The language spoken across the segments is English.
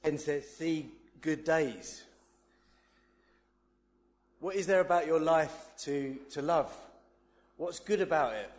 And says, see good days. What is there about your life to love? What's good about it?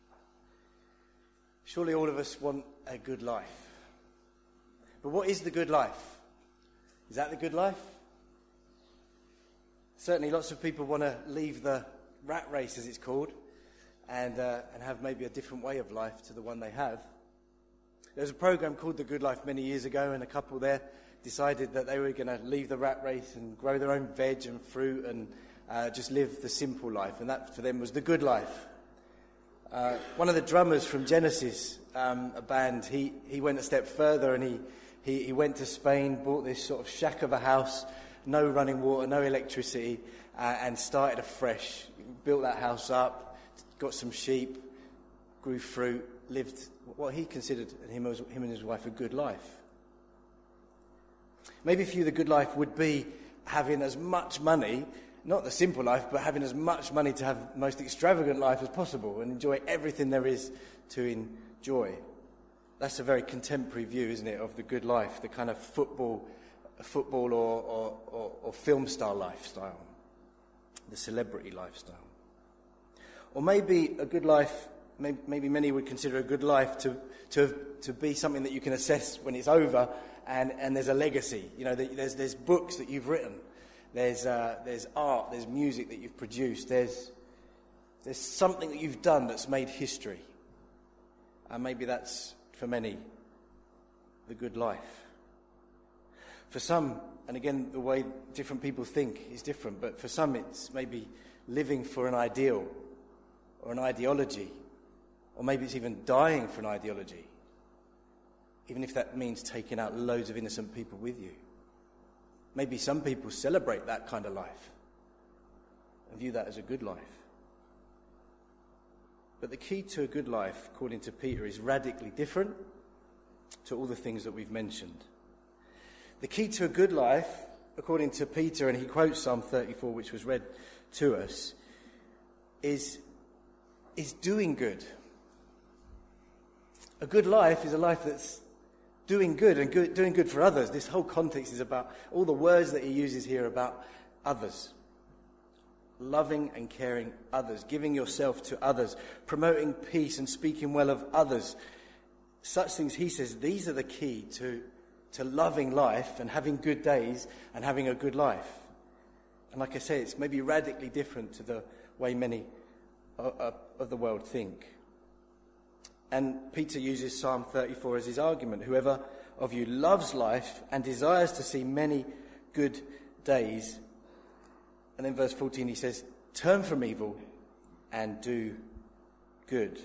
Surely all of us want a good life. But what is the good life? Is that the good life? Certainly lots of people want to leave the rat race, as it's called, and have maybe a different way of life to the one they have. There was a program called The Good Life many years ago, and a couple there decided that they were going to leave the rat race and grow their own veg and fruit and just live the simple life, and that for them was the good life. One of the drummers from Genesis, a band, he went a step further, and he went to Spain, bought this sort of shack of a house, no running water, no electricity, and started afresh. Built that house up, got some sheep, grew fruit, lived what he considered, him and his wife, a good life. Maybe for you the good life would be having as much money, not the simple life, but having as much money to have the most extravagant life as possible and enjoy everything there is to enjoy. That's a very contemporary view, isn't it, of the good life, the kind of football or film star lifestyle, the celebrity lifestyle. Or maybe a good life, maybe many would consider a good life to be something that you can assess when it's over, and there's a legacy. You know, there's books that you've written, there's art, there's music that you've produced, there's something that you've done that's made history. And maybe that's, for many, the good life. For some, and again, the way different people think is different, but for some it's maybe living for an ideal or an ideology, or maybe it's even dying for an ideology, even if that means taking out loads of innocent people with you. Maybe some people celebrate that kind of life and view that as a good life. But the key to a good life, according to Peter, is radically different to all the things that we've mentioned. The key to a good life, according to Peter, and he quotes Psalm 34, which was read to us, is doing good. A good life is a life that's doing good and doing good for others. This whole context is about all the words that he uses here about others. Loving and caring others, giving yourself to others, promoting peace and speaking well of others. Such things, he says, these are the key to loving life and having good days and having a good life. And like I say, it's maybe radically different to the way many of the world think. And Peter uses Psalm 34 as his argument. Whoever of you loves life and desires to see many good days. And then verse 14 he says, turn from evil and do good.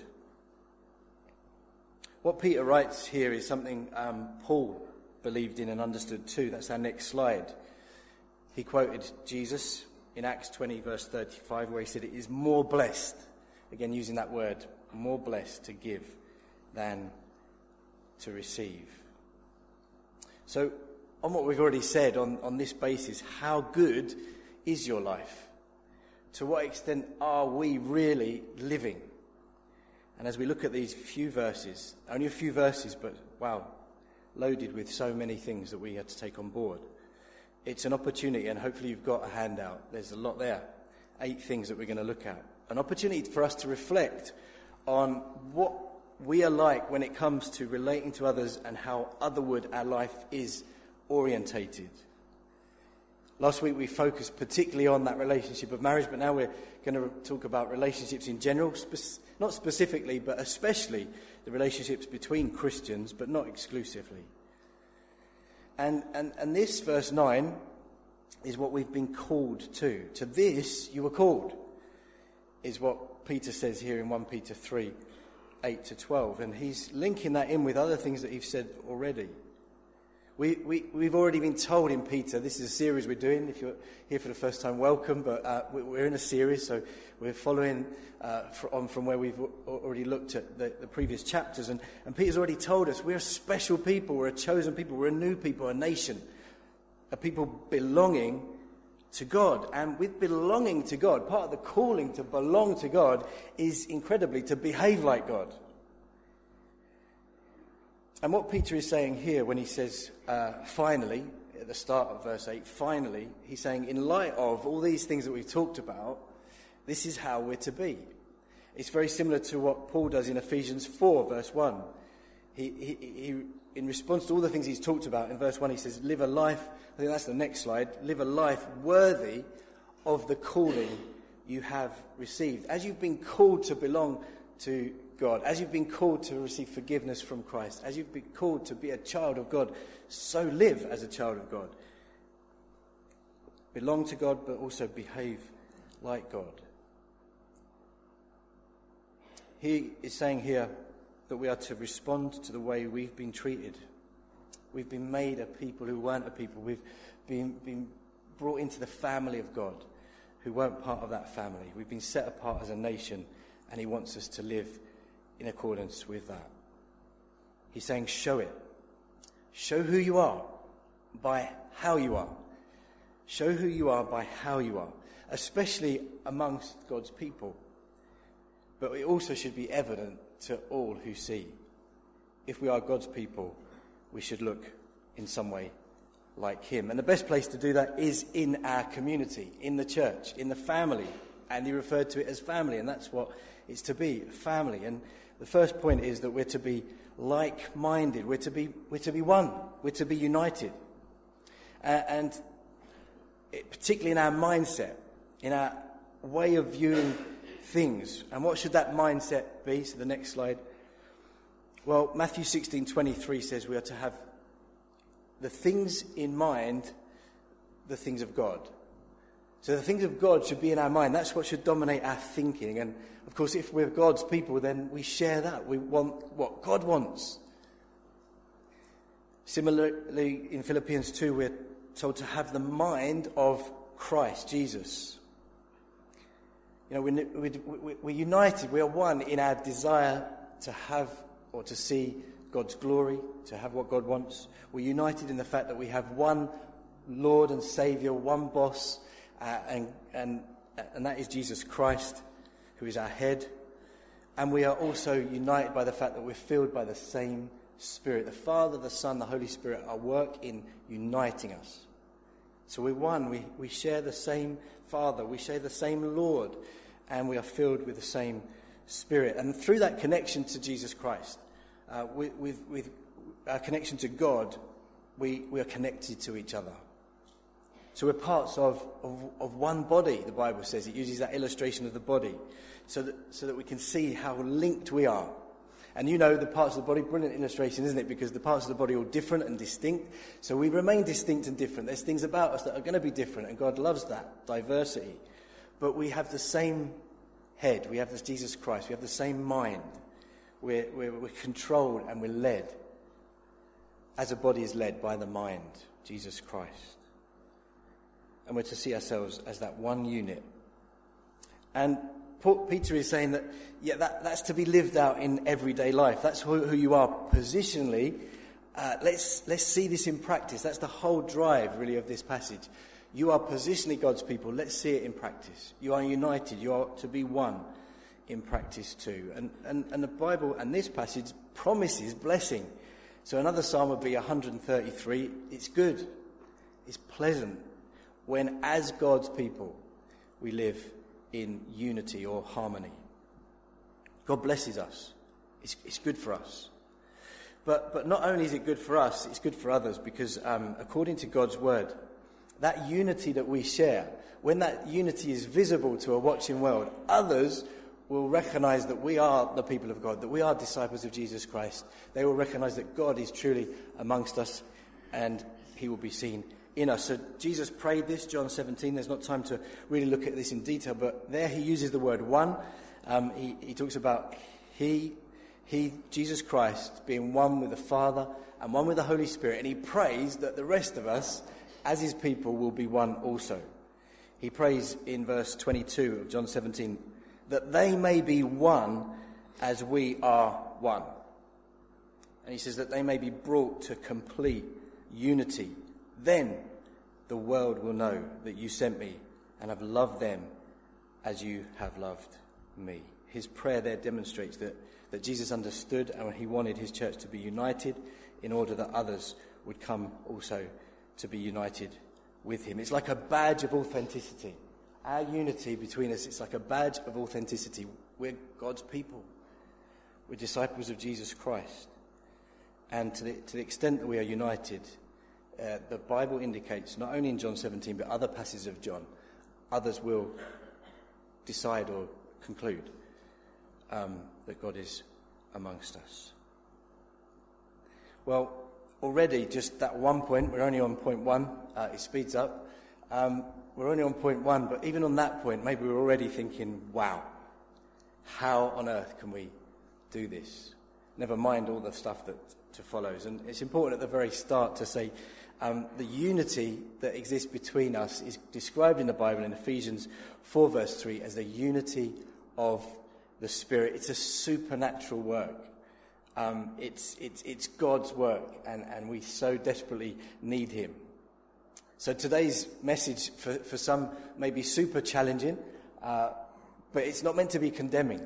What Peter writes here is something Paul believed in and understood too. That's our next slide. He quoted Jesus in Acts 20 verse 35 where he said it is more blessed, again using that word, more blessed to give than to receive. So on what we've already said, on this basis, how good is your life? To what extent are we really living? And as we look at these few verses, only a few verses, but wow, loaded with so many things that we had to take on board, it's an opportunity, and hopefully you've got a handout. There's a lot there. 8 things that we're going to look at. An opportunity for us to reflect on what we are like when it comes to relating to others and how otherward our life is orientated. Last week we focused particularly on that relationship of marriage, but now we're going to talk about relationships in general, not specifically, but especially the relationships between Christians, but not exclusively. And this, verse 9, is what we've been called to. To this you were called, is what Peter says here in 1 Peter 3, 8 to 12. And he's linking that in with other things that he's said already. We've already been told in Peter, this is a series we're doing. If you're here for the first time, welcome. But we're in a series, so we're following on from where we've already looked at the previous chapters. And Peter's already told us we're a special people, we're a chosen people, we're a new people, a nation, a people belonging to God. And with belonging to God, part of the calling to belong to God is incredibly to behave like God. And what Peter is saying here when he says, finally, at the start of verse 8, finally, he's saying, in light of all these things that we've talked about, this is how we're to be. It's very similar to what Paul does in Ephesians 4, verse 1. He in response to all the things he's talked about, in verse 1 he says, live a life, I think that's the next slide, live a life worthy of the calling you have received. As you've been called to belong to God, as you've been called to receive forgiveness from Christ, as you've been called to be a child of God, so live as a child of God. Belong to God, but also behave like God. He is saying here that we are to respond to the way we've been treated. We've been made a people who weren't a people. We've been brought into the family of God who weren't part of that family. We've been set apart as a nation, and he wants us to live in accordance with that. He's saying, show it. Show who you are by how you are. Show who you are by how you are, especially amongst God's people. But it also should be evident to all who see. If we are God's people, we should look in some way like him. And the best place to do that is in our community, in the church, in the family. And he referred to it as family, and that's what it's to be, family. And the first point is that we're to be like-minded. We're to be one. We're to be united. And particularly in our mindset, in our way of viewing things. And what should that mindset be? So the next slide. Well, Matthew 16:23 says we are to have the things in mind, the things of God. So the things of God should be in our mind. That's what should dominate our thinking. And of course, if we're God's people, then we share that. We want what God wants. Similarly, in Philippians 2, we're told to have the mind of Christ Jesus. You know, we're united, we are one in our desire to have or to see God's glory, to have what God wants. We're united in the fact that we have one Lord and Saviour, one boss, and that is Jesus Christ, who is our head. And we are also united by the fact that we're filled by the same Spirit. The Father, the Son, the Holy Spirit are work in uniting us. So we're one, we share the same Father, we share the same Lord, and we are filled with the same Spirit. And through that connection to Jesus Christ, with our connection to God, we are connected to each other. So we're parts of one body, the Bible says. It uses that illustration of the body so that we can see how linked we are. And you know the parts of the body, brilliant illustration, isn't it? Because the parts of the body are all different and distinct. So we remain distinct and different. There's things about us that are going to be different, and God loves that diversity. But we have the same head. We have this Jesus Christ. We have the same mind. We're controlled and we're led, as a body is led by the mind, Jesus Christ. And we're to see ourselves as that one unit. And Peter is saying that, that's to be lived out in everyday life. That's who you are positionally. Let's see this in practice. That's the whole drive, really, of this passage. You are positionally God's people. Let's see it in practice. You are united. You are to be one in practice too. And the Bible and this passage promises blessing. So another psalm would be 133. It's good. It's pleasant when, as God's people, we live in unity or harmony. God blesses us. It's good for us. But not only is it good for us, it's good for others, because according to God's word, that unity that we share, when that unity is visible to a watching world, others will recognize that we are the people of God, that we are disciples of Jesus Christ. They will recognize that God is truly amongst us, and he will be seen in us. So Jesus prayed this, John 17. There's not time to really look at this in detail, but there he uses the word one. He talks about he, Jesus Christ, being one with the Father and one with the Holy Spirit, and he prays that the rest of us, as his people, will be one also. He prays in verse 22 of John 17, that they may be one as we are one. And he says that they may be brought to complete unity. Then the world will know that you sent me and have loved them as you have loved me. His prayer there demonstrates that that Jesus understood, and he wanted his church to be united in order that others would come also to be united with him. It's like a badge of authenticity. Our unity between us, it's like a badge of authenticity. We're God's people. We're disciples of Jesus Christ. And to the extent that we are united, the Bible indicates, not only in John 17, but other passages of John, others will decide or conclude that God is amongst us. Well, already just that one point, we're only on point one, it speeds up. We're only on point one, but even on that point, maybe we're already thinking, wow, how on earth can we do this? Never mind all the stuff that follows. And it's important at the very start to say the unity that exists between us is described in the Bible in Ephesians 4 verse 3 as the unity of the Spirit. It's a supernatural work. It's God's work, and we so desperately need him. So today's message for some may be super challenging, but it's not meant to be condemning.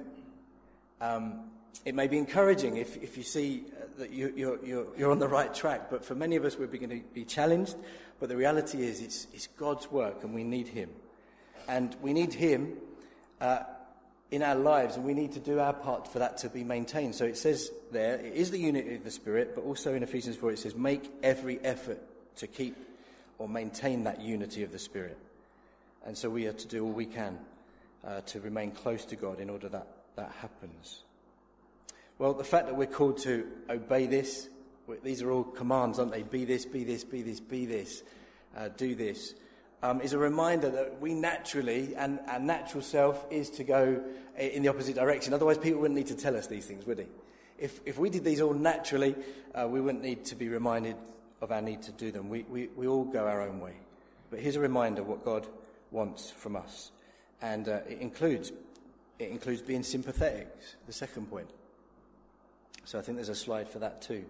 It may be encouraging if you see that you're on the right track, but for many of us we're going to be challenged. But the reality is it's God's work, and we need him. And we need him in our lives, and we need to do our part for that to be maintained. So it says there, it is the unity of the Spirit, but also in Ephesians 4 it says, make every effort to keep or maintain that unity of the Spirit. And so we have to do all we can to remain close to God in order that happens. Well, the fact that we're called to obey this, these are all commands, aren't they? Be this, be this, be this, be this, do this, is a reminder that we naturally, and our natural self is to go in the opposite direction. Otherwise, people wouldn't need to tell us these things, would they? If we did these all naturally, we wouldn't need to be reminded of our need to do them. We all go our own way. But here's a reminder what God wants from us. And it includes being sympathetic, the second point. So I think there's a slide for that too.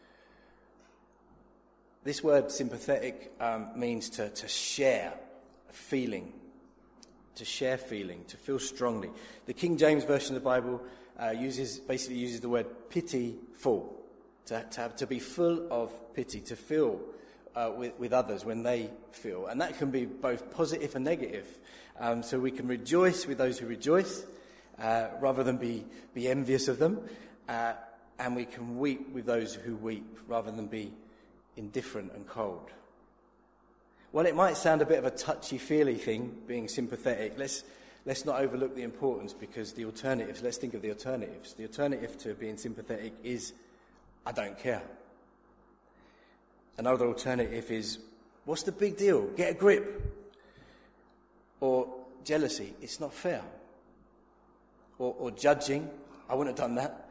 This word sympathetic means to share feeling, to feel strongly. The King James Version of the Bible uses the word pityful, to be full of pity, to feel with others when they feel. And that can be both positive and negative. So we can rejoice with those who rejoice rather than be envious of them. And we can weep with those who weep rather than be indifferent and cold. Well, it might sound a bit of a touchy-feely thing, being sympathetic. Let's not overlook the importance, because the alternatives, let's think of the alternatives. The alternative to being sympathetic is, I don't care. Another alternative is, what's the big deal? Get a grip. Or jealousy, it's not fair. Or judging, I wouldn't have done that.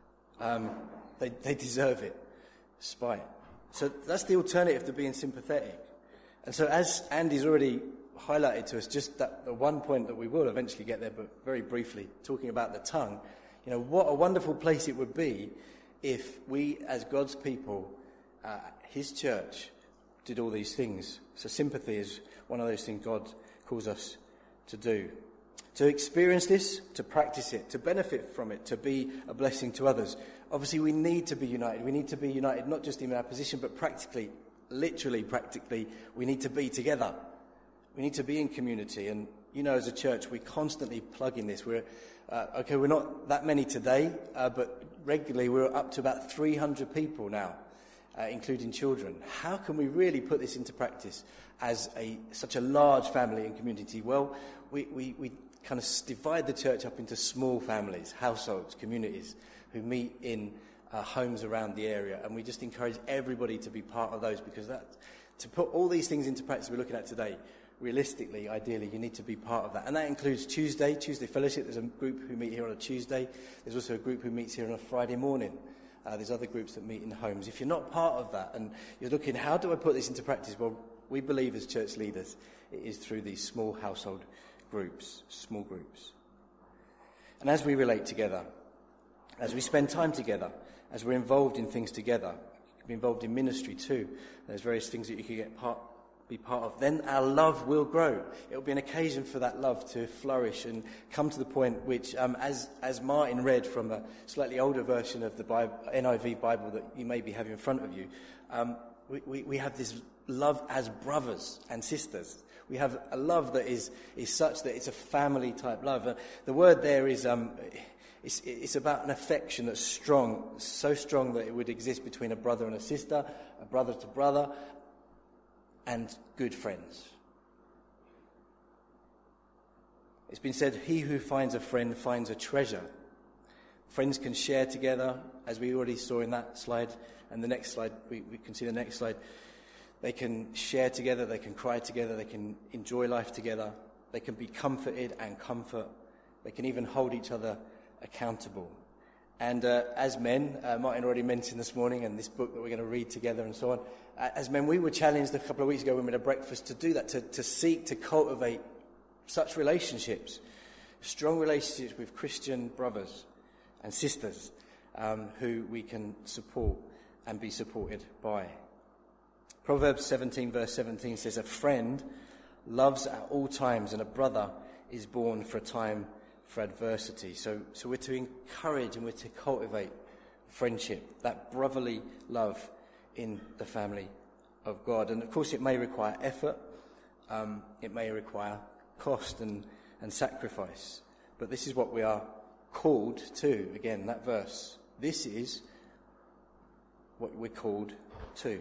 They deserve it. Spite. So that's the alternative to being sympathetic. And so as Andy's already highlighted to us, just that the one point that we will eventually get there, but very briefly, talking about the tongue, what a wonderful place it would be if we, as God's people, his church, did all these things. So sympathy is one of those things God calls us to do. To experience this, to practice it, to benefit from it, to be a blessing to others. Obviously, we need to be united. We need to be united not just in our position, but practically, literally practically, we need to be together. We need to be in community. And, as a church, we constantly plug in this. We're not that many today, but regularly we're up to about 300 people now, including children. How can we really put this into practice as such a large family and community? Well, we kind of divide the church up into small families, households, communities who meet in homes around the area, and we just encourage everybody to be part of those, because to put all these things into practice we're looking at today, realistically, ideally, you need to be part of that. And that includes Tuesday Fellowship. There's a group who meet here on a Tuesday. There's also a group who meets here on a Friday morning. There's other groups that meet in homes. If you're not part of that and you're looking, how do I put this into practice? Well, we believe as church leaders it is through these small household groups, small groups. And as we relate together, as we spend time together, as we're involved in things together, you can be involved in ministry too. There's various things that you can be part of, then our love will grow. It will be an occasion for that love to flourish and come to the point which, as Martin read from a slightly older version of the Bible, NIV Bible that you maybe have in front of you, we have this love as brothers and sisters. We have a love that is such that it's a family type love. The word there is it's about an affection that's strong, so strong that it would exist between a brother and a sister, a brother to brother, and good friends. It's been said, he who finds a friend finds a treasure. Friends can share together, as we already saw in that slide, and the next slide, we can see the next slide. They can share together, they can cry together, they can enjoy life together, they can be comforted and comfort, they can even hold each other accountable. And as men, Martin already mentioned this morning, and this book that we're going to read together and so on, as men, we were challenged a couple of weeks ago when we had a breakfast to do that, to seek to cultivate such relationships, strong relationships with Christian brothers and sisters who we can support and be supported by. Proverbs 17 verse 17 says, a friend loves at all times, and a brother is born for a time for adversity. So we're to encourage and we're to cultivate friendship, that brotherly love in the family of God. And of course it may require effort, it may require cost and sacrifice, but this is what we are called to. Again, that verse, this is what we're called to.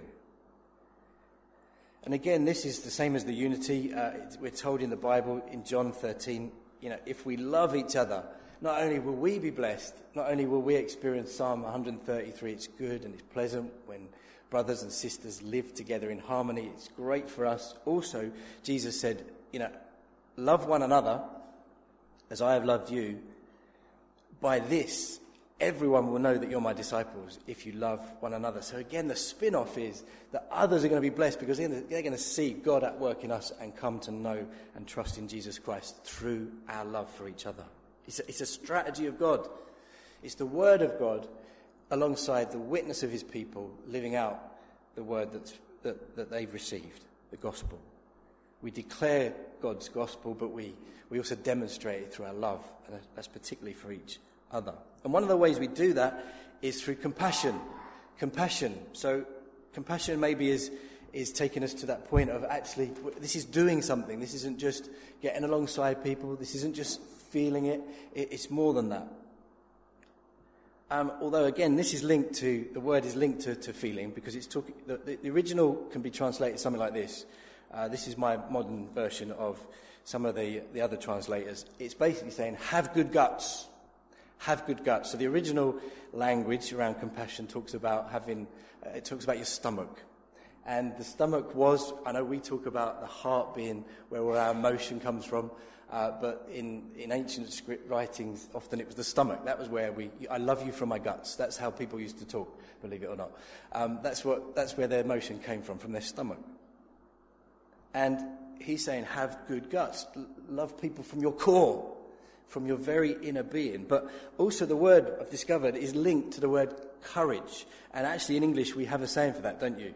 And again, this is the same as the unity. We're told in the Bible, in John 13, if we love each other, not only will we be blessed, not only will we experience Psalm 133, it's good and it's pleasant when brothers and sisters live together in harmony. It's great for us. Also, Jesus said, love one another as I have loved you. By this, everyone will know that you're my disciples if you love one another. So again, the spin-off is that others are going to be blessed because they're going to see God at work in us and come to know and trust in Jesus Christ through our love for each other. It's a strategy of God. It's the word of God alongside the witness of his people living out the word that they've received, the gospel. We declare God's gospel, but we also demonstrate it through our love, and that's particularly for each other. And one of the ways we do that is through compassion. So compassion maybe is taking us to that point of actually, this is doing something. This isn't just getting alongside people. This isn't just feeling it. It's more than that. Although again, the word is linked to feeling, because it's talking. The original can be translated something like this. This is my modern version of some of the other translators. It's basically saying, have good guts. Have good guts. So the original language around compassion talks about your stomach. And the stomach was, I know we talk about the heart being where our emotion comes from, but in ancient script writings, often it was the stomach. That was where I love you from my guts. That's how people used to talk, believe it or not. That's where their emotion came from their stomach. And he's saying, have good guts. Love people from your core, from your very inner being. But also the word I've discovered is linked to the word courage. And actually in English we have a saying for that, don't you?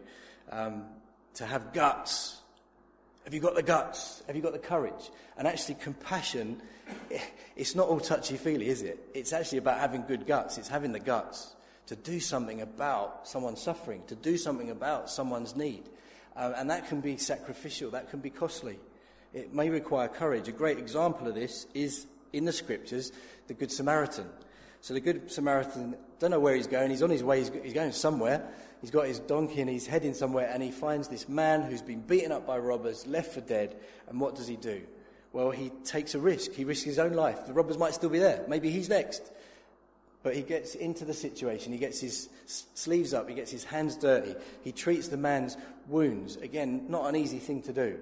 To have guts. Have you got the guts? Have you got the courage? And actually compassion, it's not all touchy-feely, is it? It's actually about having good guts. It's having the guts to do something about someone's suffering, to do something about someone's need. And that can be sacrificial, that can be costly. It may require courage. A great example of this is in the scriptures, the Good Samaritan. So the Good Samaritan, don't know where he's going, he's on his way, he's going somewhere. He's got his donkey and he's heading somewhere, and he finds this man who's been beaten up by robbers, left for dead. And what does he do? Well, he takes a risk. He risks his own life. The robbers might still be there. Maybe he's next. But he gets into the situation. He gets his sleeves up. He gets his hands dirty. He treats the man's wounds. Again, not an easy thing to do.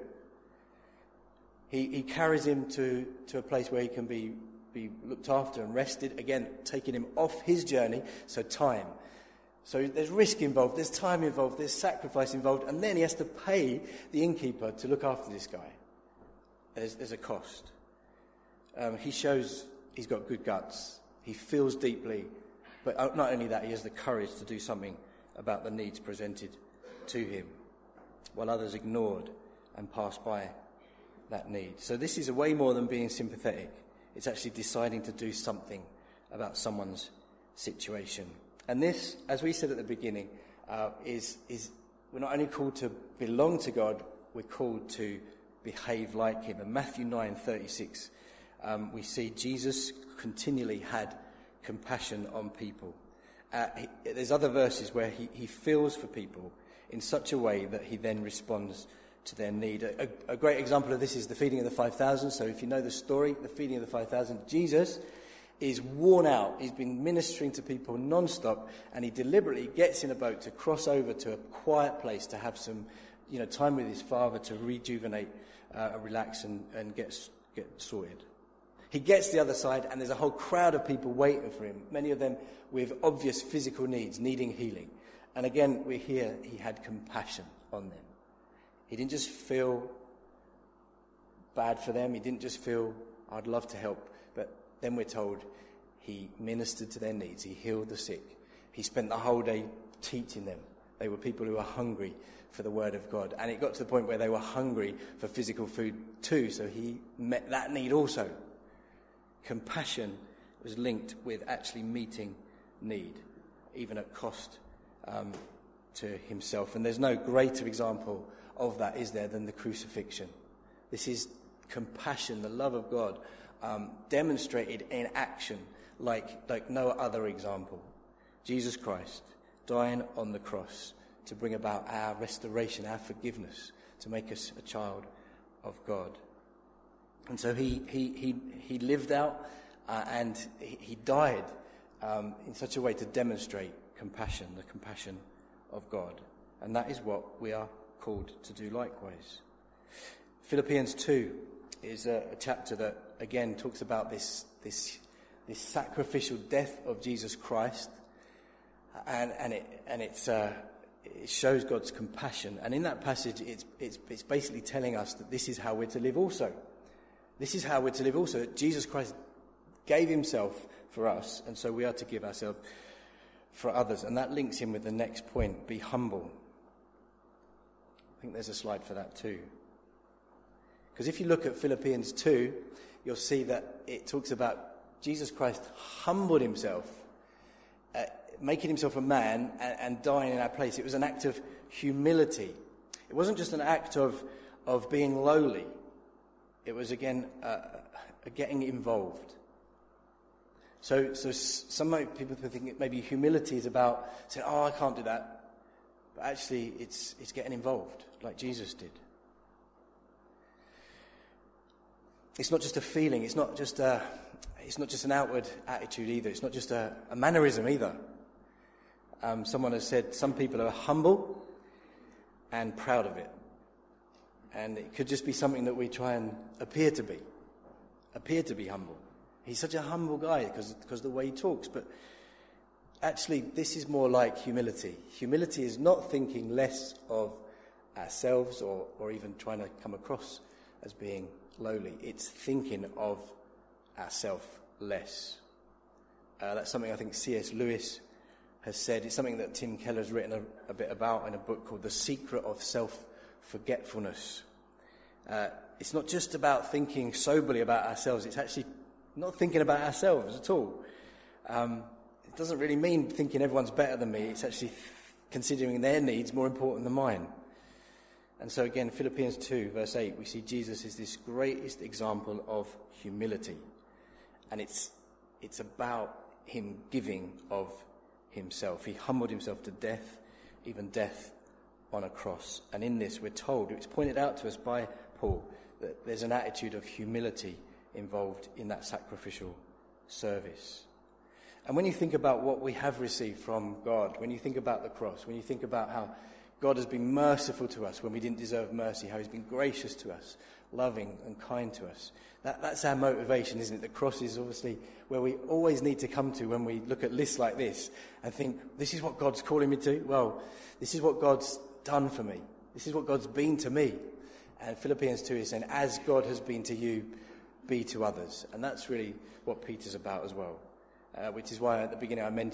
He carries him to a place where he can be looked after and rested. Again, taking him off his journey. So time. So there's risk involved, there's time involved, there's sacrifice involved, and then he has to pay the innkeeper to look after this guy. There's a cost. He shows he's got good guts. He feels deeply, but not only that, he has the courage to do something about the needs presented to him, while others ignored and pass by that need. So this is way more than being sympathetic. It's actually deciding to do something about someone's situation. And this, as we said at the beginning, is we're not only called to belong to God, we're called to behave like him. In Matthew 9:36, we see Jesus continually had compassion on people. There's other verses where he feels for people in such a way that he then responds to their need. A great example of this is the feeding of the 5,000. So if you know the story, the feeding of the 5,000, Jesus is worn out. He's been ministering to people non-stop, and he deliberately gets in a boat to cross over to a quiet place to have some, time with his Father to rejuvenate, relax, and get sorted. He gets to the other side, and there's a whole crowd of people waiting for him, many of them with obvious physical needs, needing healing. And again, we hear he had compassion on them. He didn't just feel bad for them. He didn't just feel, I'd love to help. But then we're told he ministered to their needs. He healed the sick. He spent the whole day teaching them. They were people who were hungry for the word of God. And it got to the point where they were hungry for physical food too. So he met that need also. Compassion was linked with actually meeting need, even at cost to himself. And there's no greater example of that, is there, than the crucifixion. This is compassion, the love of God, demonstrated in action like no other example. Jesus Christ dying on the cross to bring about our restoration, our forgiveness, to make us a child of God. And so he lived out and he died in such a way to demonstrate compassion, the compassion of God. And that is what we are called to do likewise. Philippians 2 is a chapter that again talks about this sacrificial death of Jesus Christ, and it shows God's compassion. And in that passage, it's basically telling us that this is how we're to live also. This is how we're to live also. Jesus Christ gave himself for us, and so we are to give ourselves for others. And that links in with the next point: be humble. I think there's a slide for that too. Because if you look at Philippians 2, you'll see that it talks about Jesus Christ humbled himself, making himself a man and dying in our place. It was an act of humility. It wasn't just an act of being lowly. It was, again, getting involved. So some people think maybe humility is about saying, I can't do that. But actually, it's getting involved, like Jesus did. It's not just a feeling. It's not just an outward attitude either. It's not just a mannerism either. Someone has said some people are humble and proud of it. And it could just be something that we try and appear to be humble. He's such a humble guy because of the way he talks. But actually, this is more like humility. Humility is not thinking less of ourselves or even trying to come across as being lowly. It's thinking of ourselves less. That's something I think C.S. Lewis has said. It's something that Tim Keller's written a bit about in a book called The Secret of Self-Forgetfulness. It's not just about thinking soberly about ourselves. It's actually not thinking about ourselves at all. It doesn't really mean thinking everyone's better than me. It's actually considering their needs more important than mine. And so again, Philippians 2, verse 8, we see Jesus is this greatest example of humility. And it's about him giving of himself. He humbled himself to death, even death on a cross. And in this, we're told, it's pointed out to us by Paul, that there's an attitude of humility involved in that sacrificial service. And when you think about what we have received from God, when you think about the cross, when you think about how God has been merciful to us when we didn't deserve mercy, how he's been gracious to us, loving and kind to us, that's our motivation, isn't it? The cross is obviously where we always need to come to when we look at lists like this and think, this is what God's calling me to? Well, this is what God's done for me. This is what God's been to me. And Philippians 2 is saying, as God has been to you, be to others. And that's really what Peter's about as well. Which is why at the beginning I mentioned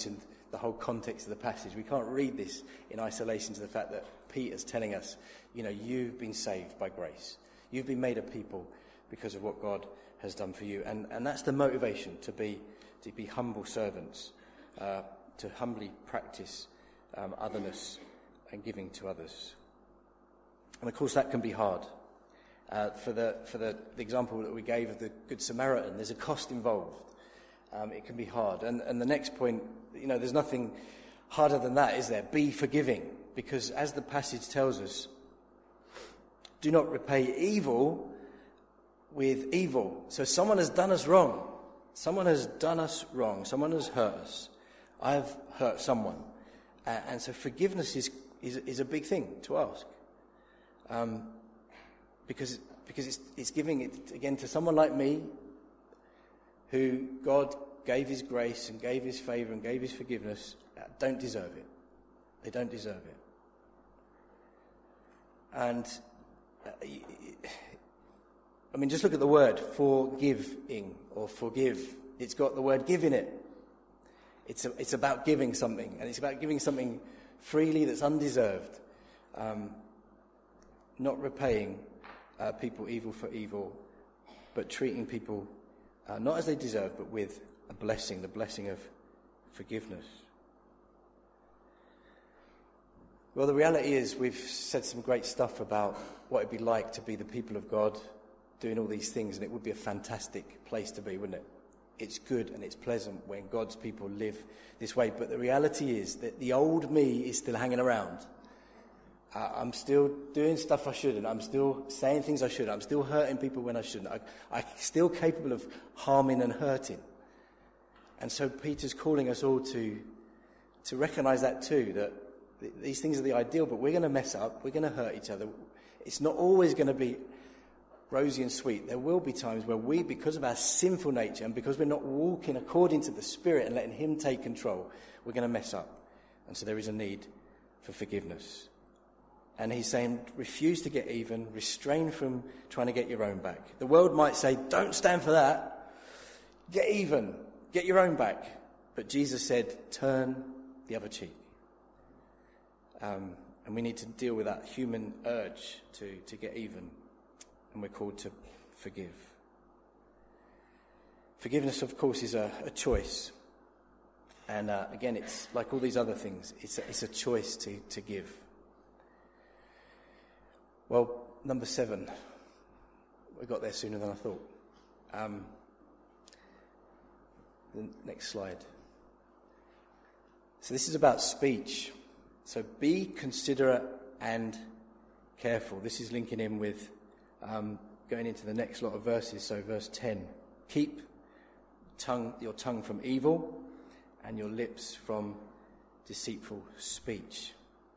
the whole context of the passage. We can't read this in isolation to the fact that Peter's telling us, you've been saved by grace. You've been made a people because of what God has done for you. And that's the motivation, to be humble servants, to humbly practice otherness and giving to others. And of course that can be hard. For the example that we gave of the Good Samaritan, there's a cost involved. It can be hard. And the next point, there's nothing harder than that, is there? Be forgiving. Because as the passage tells us, do not repay evil with evil. So someone has done us wrong. Someone has done us wrong. Someone has hurt us. I've hurt someone. And so forgiveness is a big thing to ask. Because it's giving it, again, to someone like me, who God gave his grace and gave his favour and gave his forgiveness, don't deserve it. They don't deserve it. And, just look at the word forgiving or forgive. It's got the word give in it. It's about giving something, and it's about giving something freely that's undeserved. Not repaying people evil for evil, but treating people not as they deserve, but with a blessing, the blessing of forgiveness. Well, the reality is we've said some great stuff about what it'd be like to be the people of God, doing all these things, and it would be a fantastic place to be, wouldn't it? It's good and it's pleasant when God's people live this way, but the reality is that the old me is still hanging around. I'm still doing stuff I shouldn't. I'm still saying things I shouldn't. I'm still hurting people when I shouldn't. I'm still capable of harming and hurting. And so Peter's calling us all to recognise that too, that these things are the ideal, but we're going to mess up. We're going to hurt each other. It's not always going to be rosy and sweet. There will be times where we, because of our sinful nature and because we're not walking according to the Spirit and letting him take control, we're going to mess up. And so there is a need for forgiveness. And he's saying, refuse to get even, restrain from trying to get your own back. The world might say, don't stand for that. Get even, get your own back. But Jesus said, turn the other cheek. And we need to deal with that human urge to get even. And we're called to forgive. Forgiveness, of course, is a choice. And again, it's like all these other things. It's a choice to give. Well, number 7. We got there sooner than I thought. The next slide. So this is about speech. So be considerate and careful. This is linking in with going into the next lot of verses. So verse 10. Keep your tongue from evil and your lips from deceitful speech.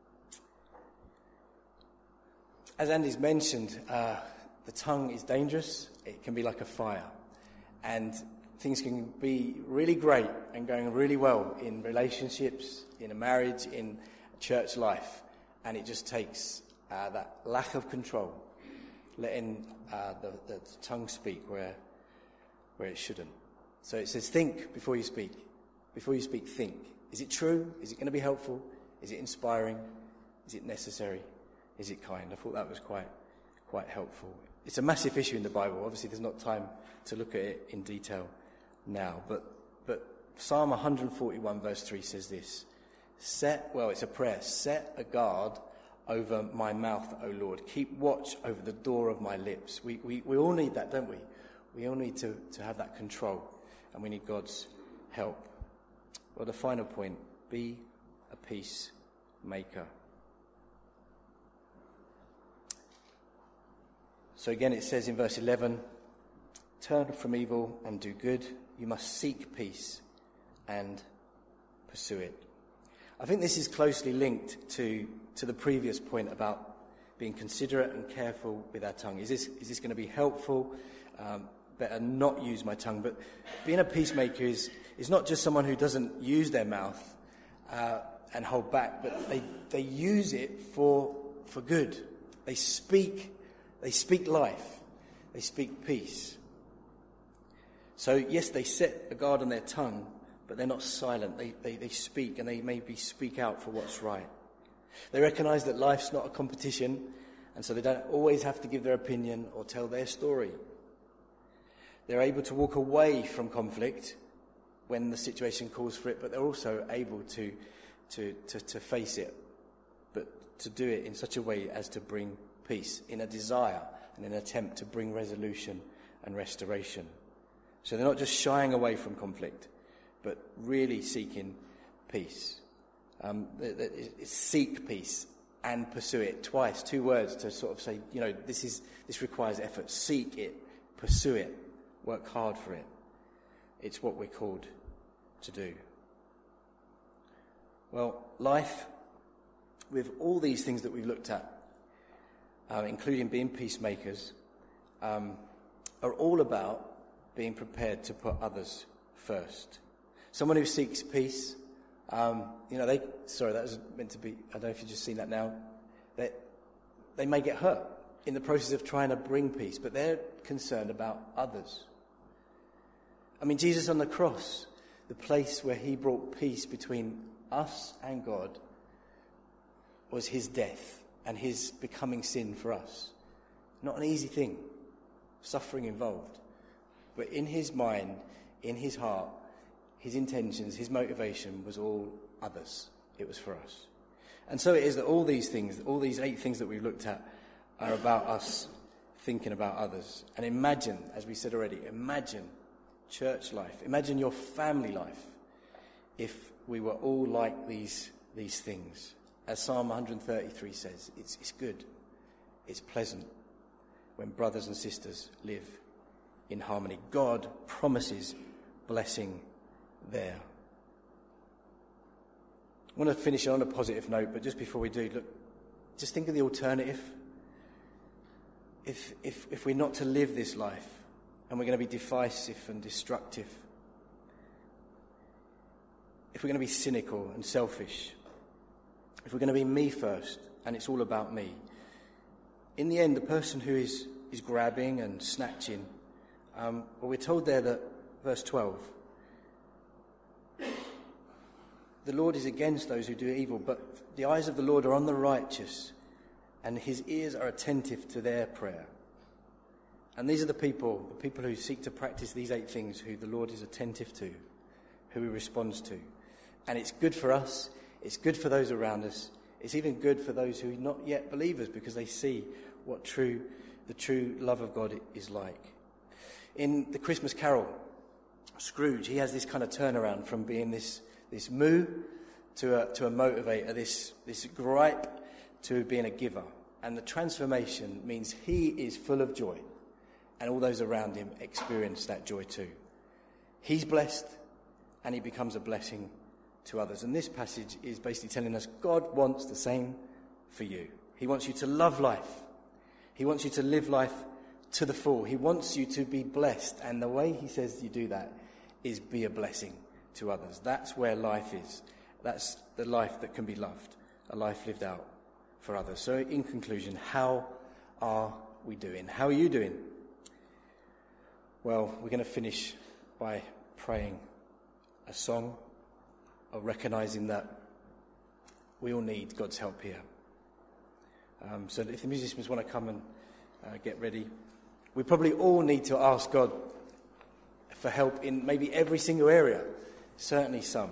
As Andy's mentioned, the tongue is dangerous. It can be like a fire. And things can be really great and going really well in relationships, in a marriage, in church life. And it just takes that lack of control, letting the tongue speak where it shouldn't. So it says, think before you speak. Before you speak, think. Is it true? Is it going to be helpful? Is it inspiring? Is it necessary? Is it kind? I thought that was quite helpful. It's a massive issue in the Bible. Obviously, there's not time to look at it in detail now. But Psalm 141 verse 3 says this. It's a prayer. Set a guard over my mouth, O Lord. Keep watch over the door of my lips. We all need that, don't we? We all need to have that control. And we need God's help. Well, the final point. Be a peacemaker. So again, it says in verse 11, turn from evil and do good. You must seek peace and pursue it. I think this is closely linked to the previous point about being considerate and careful with our tongue. Is this going to be helpful? Better not use my tongue. But being a peacemaker is not just someone who doesn't use their mouth and hold back, but they use it for good. They speak life. They speak peace. So, yes, they set a guard on their tongue, but they're not silent. They speak, and they maybe speak out for what's right. They recognise that life's not a competition, and so they don't always have to give their opinion or tell their story. They're able to walk away from conflict when the situation calls for it, but they're also able to face it, but to do it in such a way as to bring peace, in a desire and an attempt to bring resolution and restoration. So they're not just shying away from conflict, but really seeking peace. Seek peace and pursue it. Twice, 2 words to sort of say, this requires effort. Seek it, pursue it, work hard for it. It's what we're called to do. Well, life, with all these things that we've looked at, including being peacemakers, are all about being prepared to put others first. Someone who seeks peace, that was meant to be, I don't know if you've just seen that now, they may get hurt in the process of trying to bring peace, but they're concerned about others. I mean, Jesus on the cross, the place where he brought peace between us and God, was his death and his becoming sin for us. Not an easy thing, suffering involved. But in his mind, in his heart, his intentions, his motivation was all others. It was for us. And so it is that all these things, all these 8 things that we've looked at, are about us thinking about others. And imagine, as we said already, imagine church life, imagine your family life, if we were all like these things. As Psalm 133 says, it's good, it's pleasant when brothers and sisters live in harmony. God promises blessing there. I want to finish on a positive note, but just before we do, look, just think of the alternative. If we're not to live this life, and we're going to be divisive and destructive, if we're going to be cynical and selfish, if we're going to be me first, and it's all about me, in the end, the person who is grabbing and snatching, we're told there that, verse 12, the Lord is against those who do evil, but the eyes of the Lord are on the righteous, and his ears are attentive to their prayer. And these are the people who seek to practice these 8 things, who the Lord is attentive to, who he responds to. And it's good for us, it's good for those around us, it's even good for those who are not yet believers, because they see what the true love of God is like. In the Christmas Carol, Scrooge, he has this kind of turnaround from being this moo to a motivator, this gripe to being a giver. And the transformation means he is full of joy, and all those around him experience that joy too. He's blessed, and he becomes a blessing to others. And this passage is basically telling us God wants the same for you. He wants you to love life. He wants you to live life to the full. He wants you to be blessed. And the way he says you do that is be a blessing to others. That's where life is. That's the life that can be loved, a life lived out for others. So in conclusion, how are we doing? How are you doing? Well, we're going to finish by praying a song of recognizing that we all need God's help here. So if the musicians want to come and get ready, we probably all need to ask God for help in maybe every single area, certainly some.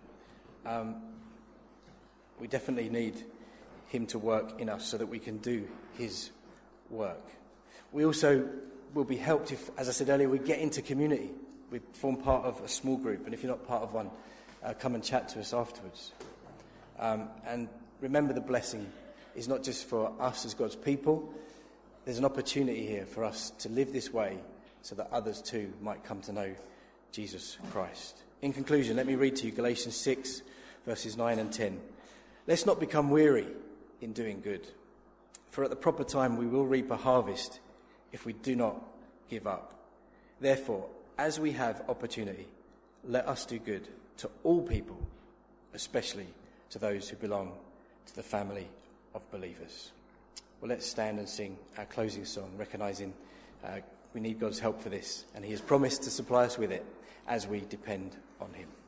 We definitely need him to work in us so that we can do his work. We also will be helped if, as I said earlier, we get into community. We form part of a small group, and if you're not part of one, come and chat to us afterwards. And remember, the blessing is not just for us as God's people. There's an opportunity here for us to live this way so that others too might come to know Jesus Christ. In conclusion, let me read to you Galatians 6, verses 9 and 10. Let's not become weary in doing good, for at the proper time we will reap a harvest if we do not give up. Therefore, as we have opportunity, let us do good to all people, especially to those who belong to the family of believers. Well, let's stand and sing our closing song, recognizing we need God's help for this, and he has promised to supply us with it as we depend on him.